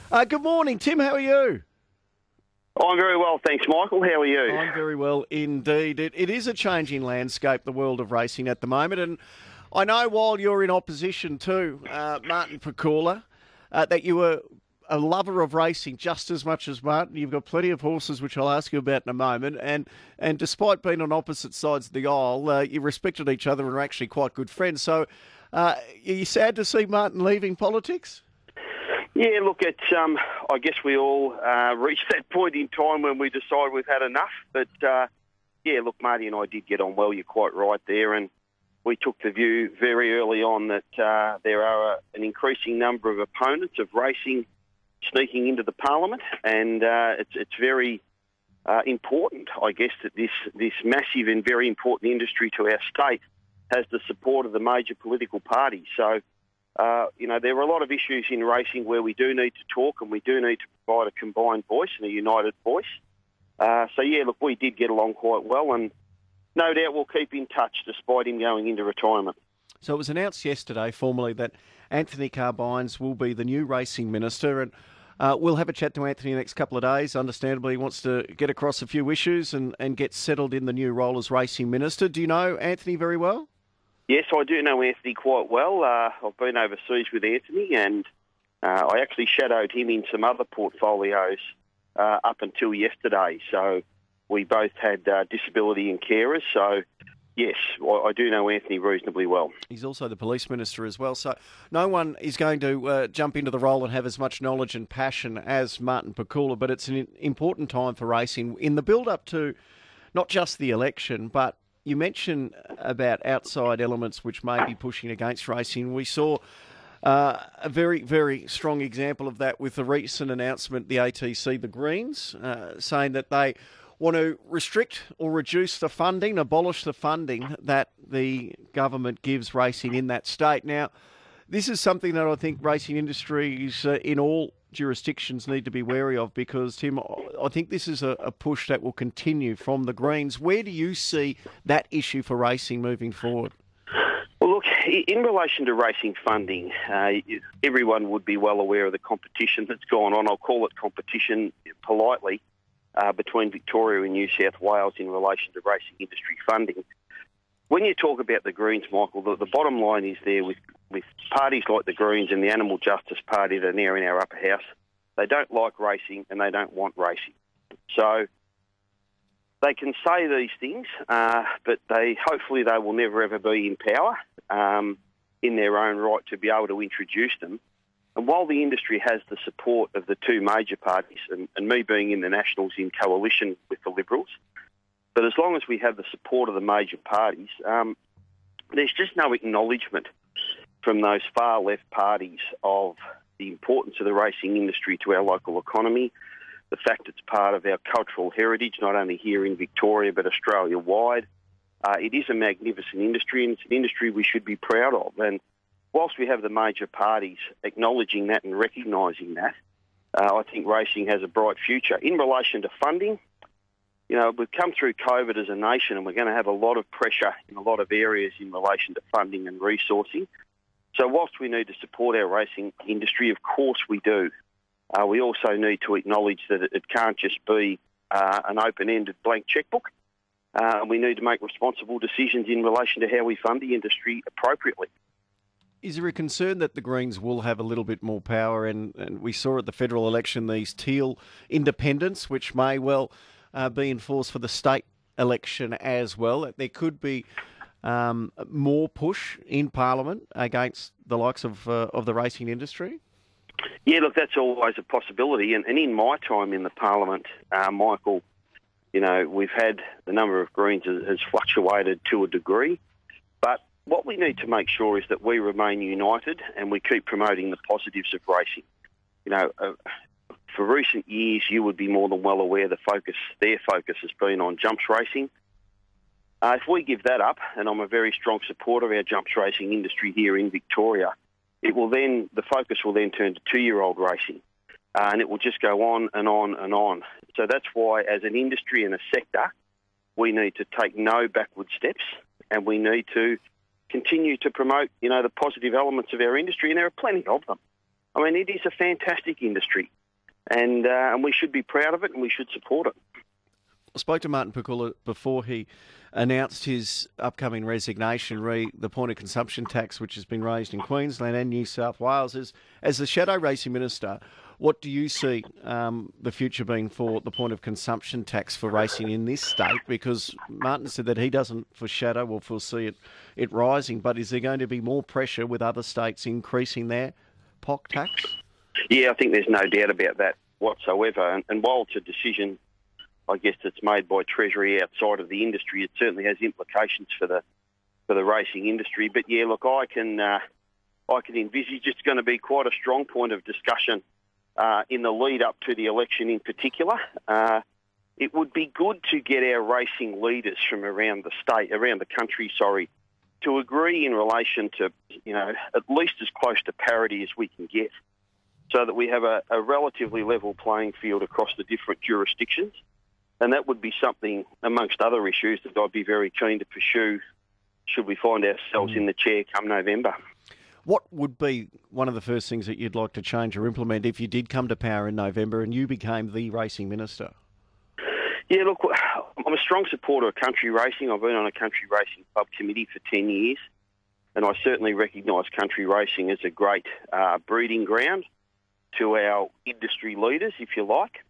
Good morning, Tim. How are you? I'm very well, thanks, Michael. How are you? I'm very well indeed. It is a changing landscape, the world of racing at the moment. And I know while you're in opposition to Martin Pakula, that you were a lover of racing just as much as Martin. You've got plenty of horses, which I'll ask you about in a moment. And despite being on opposite sides of the aisle, you respected each other and are actually quite good friends. So are you sad to see Martin leaving politics? Yeah, look, it's, I guess we all reach that point in time when we decide we've had enough. But, yeah, look, Marty and I did get on well. You're quite right there. And we took the view very early on that there are an increasing number of opponents of racing sneaking into the parliament. And it's very important, I guess, that this massive and very important industry to our state has the support of the major political parties. So, there are a lot of issues in racing where we do need to talk and we do need to provide a combined voice and a united voice. Yeah, look, we did get along quite well and no doubt we'll keep in touch despite him going into retirement. So it was announced yesterday formally that Anthony Carbines will be the new racing minister, and we'll have a chat to Anthony in the next couple of days. Understandably, he wants to get across a few issues and get settled in the new role as racing minister. Do you know Anthony very well? Yes, I do know Anthony quite well. I've been overseas with Anthony and I actually shadowed him in some other portfolios up until yesterday. So we both had disability and carers. So, yes, I do know Anthony reasonably well. He's also the police minister as well. So no one is going to jump into the role and have as much knowledge and passion as Martin Pakula, but it's an important time for racing in the build-up to not just the election, but you mentioned about outside elements which may be pushing against racing. We saw a very, very strong example of that with the recent announcement, the ATC, the Greens, saying that they want to restrict or reduce the funding, abolish the funding that the government gives racing in that state. Now, this is something that I think racing industries in all jurisdictions need to be wary of because, Tim, I think this is a push that will continue from the Greens. Where do you see that issue for racing moving forward? Well, look, in relation to racing funding, everyone would be well aware of the competition that's gone on. I'll call it competition politely between Victoria and New South Wales in relation to racing industry funding. When you talk about the Greens, Michael, the bottom line is there with parties like the Greens and the Animal Justice Party that are now in our upper house, they don't like racing and they don't want racing. So they can say these things, but hopefully they will never ever be in power in their own right to be able to introduce them. And while the industry has the support of the two major parties, and me being in the Nationals in coalition with the Liberals, but as long as we have the support of the major parties, there's just no acknowledgement from those far left parties of the importance of the racing industry to our local economy, the fact it's part of our cultural heritage, not only here in Victoria but Australia-wide. It is a magnificent industry and it's an industry we should be proud of. And whilst we have the major parties acknowledging that and recognising that, I think racing has a bright future. In relation to funding, we've come through COVID as a nation and we're going to have a lot of pressure in a lot of areas in relation to funding and resourcing. So whilst we need to support our racing industry, of course we do, we also need to acknowledge that it can't just be an open-ended blank chequebook. We need to make responsible decisions in relation to how we fund the industry appropriately. Is there a concern that the Greens will have a little bit more power? And we saw at the federal election these teal independents, which may well be enforced for the state election as well. There could be more push in Parliament against the likes of the racing industry? Yeah, look, that's always a possibility. And in my time in the Parliament, Michael, we've had the number of Greens has fluctuated to a degree. But what we need to make sure is that we remain united and we keep promoting the positives of racing. For recent years, you would be more than well aware their focus has been on jumps racing. If we give that up, and I'm a very strong supporter of our jumps racing industry here in Victoria, the focus will then turn to two-year-old racing, and it will just go on and on and on. So that's why, as an industry and a sector, we need to take no backward steps, and we need to continue to promote, the positive elements of our industry, and there are plenty of them. I mean, it is a fantastic industry. and we should be proud of it, and we should support it. I spoke to Martin Pakula before he announced his upcoming resignation re the point of consumption tax, which has been raised in Queensland and New South Wales. As the Shadow Racing Minister, what do you see the future being for the point of consumption tax for racing in this state? Because Martin said that he doesn't foreshadow or foresee it rising, but is there going to be more pressure with other states increasing their POC tax? Yeah, I think there's no doubt about that whatsoever. And while it's a decision, I guess, that's made by Treasury outside of the industry, it certainly has implications for the racing industry. But yeah, look, I can envisage it's going to be quite a strong point of discussion in the lead up to the election in particular. It would be good to get our racing leaders from around the country, to agree in relation to, at least as close to parity as we can get, so that we have a relatively level playing field across the different jurisdictions. And that would be something, amongst other issues, that I'd be very keen to pursue should we find ourselves in the chair come November. What would be one of the first things that you'd like to change or implement if you did come to power in November and you became the racing minister? Yeah, look, I'm a strong supporter of country racing. I've been on a country racing club committee for 10 years, and I certainly recognise country racing as a great breeding ground to our industry leaders, if you like.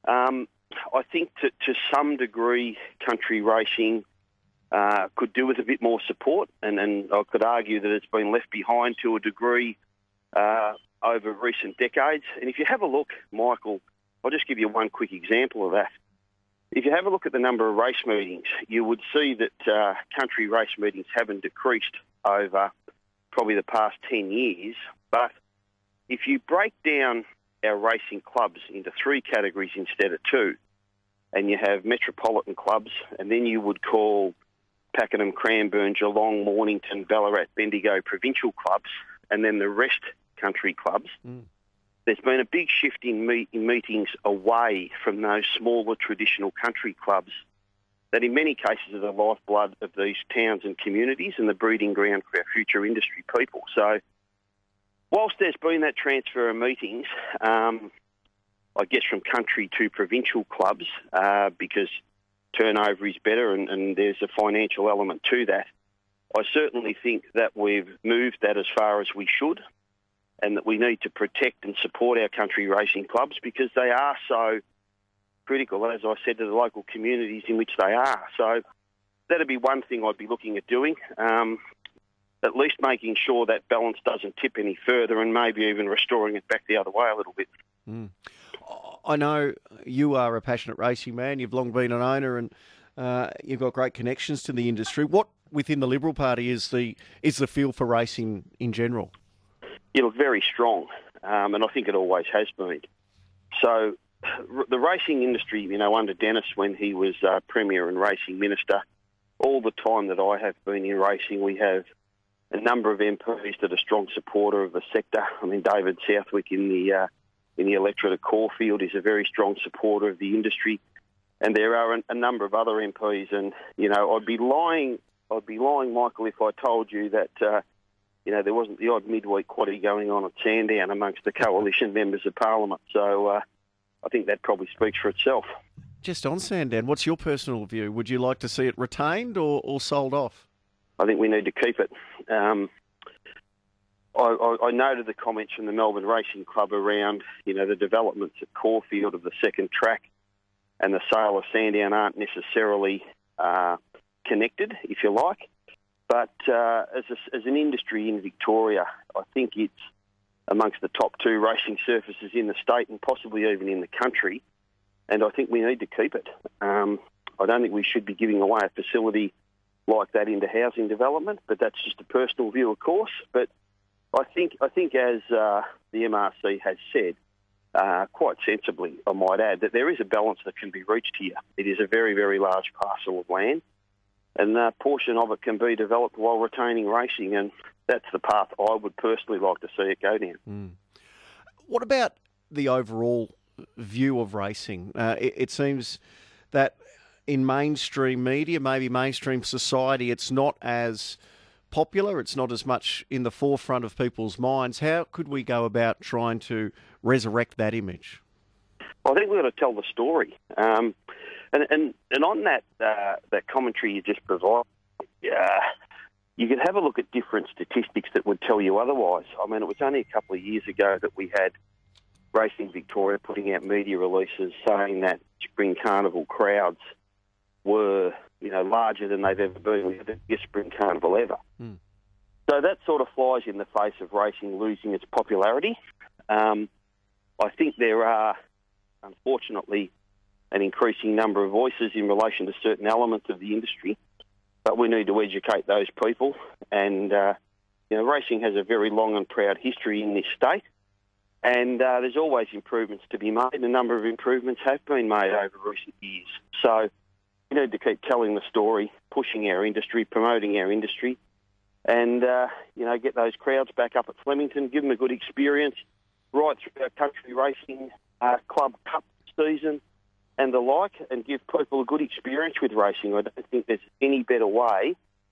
I think to some degree, country racing could do with a bit more support, and I could argue that it's been left behind to a degree over recent decades. And if you have a look, Michael, I'll just give you one quick example of that. If you have a look at the number of race meetings, you would see that country race meetings haven't decreased over probably the past 10 years. But if you break down our racing clubs into three categories instead of two, and you have metropolitan clubs, and then you would call Pakenham, Cranbourne, Geelong, Mornington, Ballarat, Bendigo provincial clubs, and then the rest country clubs, there's been a big shift in meetings away from those smaller traditional country clubs that in many cases are the lifeblood of these towns and communities and the breeding ground for our future industry people. So whilst there's been that transfer of meetings, I guess from country to provincial clubs, because turnover is better and there's a financial element to that, I certainly think that we've moved that as far as we should, and that we need to protect and support our country racing clubs because they are so critical, as I said, to the local communities in which they are. So that'd be one thing I'd be looking at doing, at least making sure that balance doesn't tip any further and maybe even restoring it back the other way a little bit. I know you are a passionate racing man. You've long been an owner and you've got great connections to the industry. What within the Liberal Party is the feel for racing in general? You look very strong, and I think it always has been. So the racing industry, under Dennis when he was Premier and Racing Minister, all the time that I have been in racing, we have a number of MPs that are strong supporter of the sector. I mean, David Southwick in the electorate of Caulfield is a very strong supporter of the industry, and there are a number of other MPs. And I'd be lying, Michael, if I told you that there wasn't the odd midweek quaddie going on at Sandown amongst the coalition members of Parliament. So I think that probably speaks for itself. Just on Sandown, what's your personal view? Would you like to see it retained or sold off? I think we need to keep it. I noted the comments from the Melbourne Racing Club around, the developments at Caulfield of the second track and the sale of Sandown aren't necessarily connected, if you like. But as an industry in Victoria, I think it's amongst the top two racing surfaces in the state and possibly even in the country, and I think we need to keep it. I don't think we should be giving away a facility like that into housing development, but that's just a personal view, of course. But I think as the MRC has said, quite sensibly, I might add, that there is a balance that can be reached here. It is a very, very large parcel of land, and a portion of it can be developed while retaining racing, and that's the path I would personally like to see it go down. What about the overall view of racing? It seems that in mainstream media, maybe mainstream society, it's not as popular, it's not as much in the forefront of people's minds. How could we go about trying to resurrect that image? I think we've got to tell the story. And on that commentary you just provided, you could have a look at different statistics that would tell you otherwise. I mean, it was only a couple of years ago that we had Racing Victoria putting out media releases saying that Spring Carnival crowds were, larger than they've ever been. We had the biggest Spring Carnival ever. Mm. So that sort of flies in the face of racing losing its popularity. I think there are, unfortunately, an increasing number of voices in relation to certain elements of the industry, but we need to educate those people. And, racing has a very long and proud history in this state, and there's always improvements to be made. A number of improvements have been made over recent years. So we need to keep telling the story, pushing our industry, promoting our industry, and, get those crowds back up at Flemington, give them a good experience right through our country racing club cup season and the like, and give people a good experience with racing. I don't think there's any better way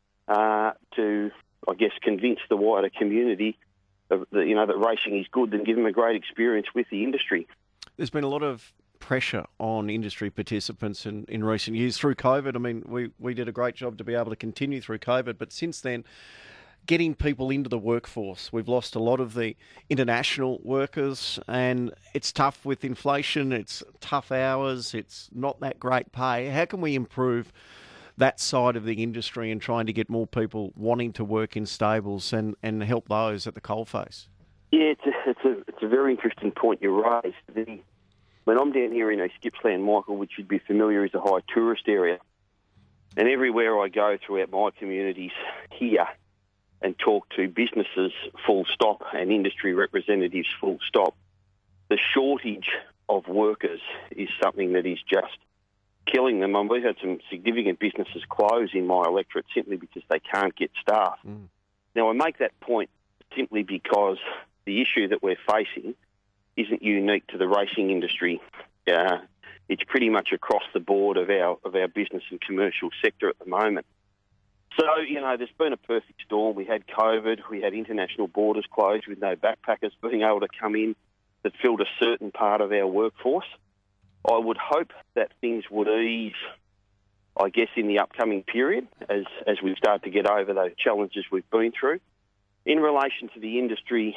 to, convince the wider community that racing is good than give them a great experience with the industry. There's been a lot of pressure on industry participants in recent years through COVID. I mean, we did a great job to be able to continue through COVID, but since then, getting people into the workforce. We've lost a lot of the international workers, and it's tough with inflation. It's tough hours. It's not that great pay. How can we improve that side of the industry and trying to get more people wanting to work in stables and help those at the coalface? Yeah, it's a very interesting point you raised. When I'm down here in East Gippsland, Michael, which you'd be familiar is a high tourist area, and everywhere I go throughout my communities here and talk to businesses, full stop, and industry representatives, full stop, the shortage of workers is something that is just killing them. And we've had some significant businesses close in my electorate simply because they can't get staff. Mm. Now, I make that point simply because the issue that we're facing isn't unique to the racing industry. It's pretty much across the board of our business and commercial sector at the moment. So, there's been a perfect storm. We had COVID, we had international borders closed with no backpackers being able to come in that filled a certain part of our workforce. I would hope that things would ease, in the upcoming period as we start to get over those challenges we've been through. In relation to the industry,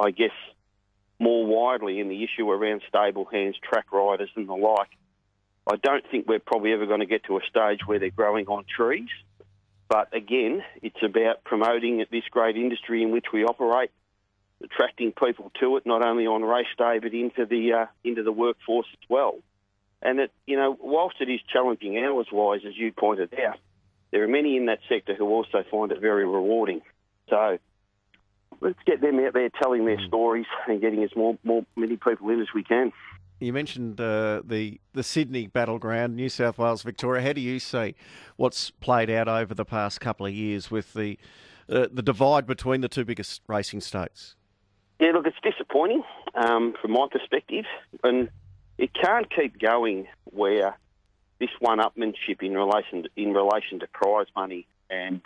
more widely in the issue around stable hands, track riders and the like, I don't think we're probably ever going to get to a stage where they're growing on trees. But again, it's about promoting this great industry in which we operate, attracting people to it, not only on race day, but into the workforce as well. And that, whilst it is challenging hours-wise, as you pointed out, there are many in that sector who also find it very rewarding. So let's get them out there telling their stories and getting as many people in as we can. You mentioned the Sydney battleground, New South Wales, Victoria. How do you see what's played out over the past couple of years with the divide between the two biggest racing states? Yeah, look, it's disappointing from my perspective, and it can't keep going where this one-upmanship in relation to prize money, and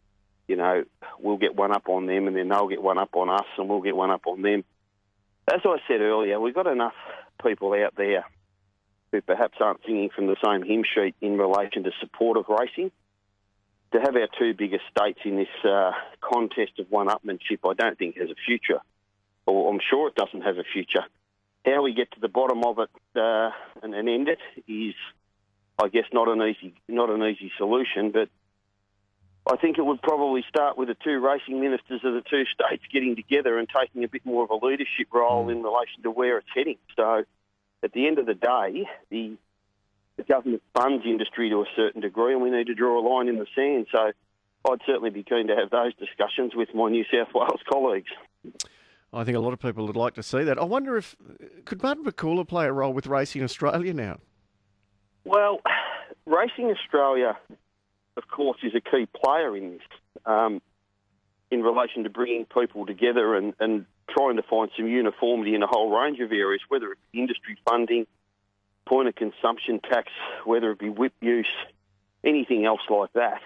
we'll get one up on them, and then they'll get one up on us, and we'll get one up on them. As I said earlier, we've got enough people out there who perhaps aren't singing from the same hymn sheet in relation to support of racing. To have our two biggest states in this contest of one-upmanship, I don't think has a future, or I'm sure it doesn't have a future. How we get to the bottom of it and end it is, not an easy solution, but I think it would probably start with the two racing ministers of the two states getting together and taking a bit more of a leadership role in relation to where it's heading. So at the end of the day, the government funds industry to a certain degree, and we need to draw a line in the sand. So I'd certainly be keen to have those discussions with my New South Wales colleagues. I think a lot of people would like to see that. I wonder could Martin Pakula play a role with Racing Australia now? Well, Racing Australia, of course, is a key player in this, in relation to bringing people together and trying to find some uniformity in a whole range of areas, whether it's industry funding, point of consumption tax, whether it be whip use, anything else like that.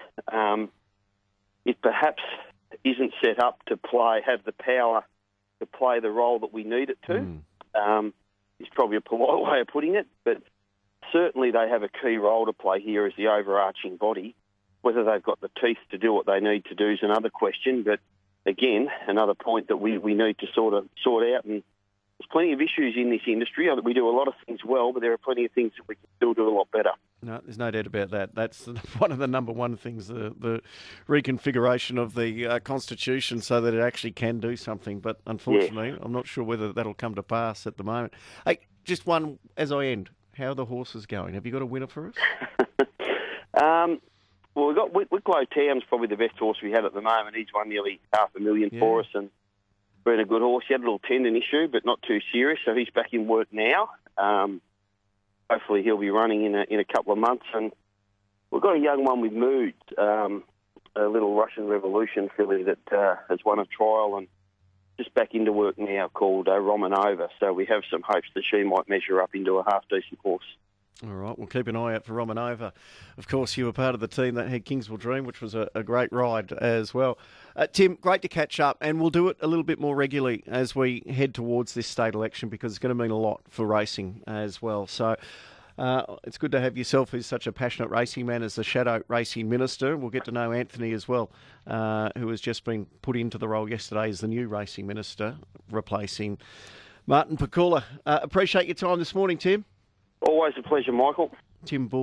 It perhaps isn't set up to have the power to play the role that we need it to. is probably a polite way of putting it, but certainly they have a key role to play here as the overarching body. Whether they've got the teeth to do what they need to do is another question, but again, another point that we need to sort out. And there's plenty of issues in this industry. We do a lot of things well, but there are plenty of things that we can still do a lot better. No, there's no doubt about that. That's one of the number one things, the reconfiguration of the Constitution so that it actually can do something. But unfortunately, I'm not sure whether that'll come to pass at the moment. Hey, just one as I end. How are the horses going? Have you got a winner for us? Well, we've got Wicklow Town's probably the best horse we had at the moment. He's won nearly $500,000 for us and been a good horse. He had a little tendon issue, but not too serious, so he's back in work now. Hopefully he'll be running in a couple of months. And we've got a young one with Moods, a little Russian Revolution filly that has won a trial and just back into work now, called Romanova. So we have some hopes that she might measure up into a half-decent horse. All right, we'll keep an eye out for Romanova. Of course, you were part of the team that had Kingsville Dream, which was a great ride as well. Tim, great to catch up, and we'll do it a little bit more regularly as we head towards this state election because it's going to mean a lot for racing as well. So it's good to have yourself, who's such a passionate racing man, as the Shadow Racing Minister. We'll get to know Anthony as well, who has just been put into the role yesterday as the new Racing Minister, replacing Martin Pakula. Appreciate your time this morning, Tim. Always a pleasure, Michael. Tim Bull.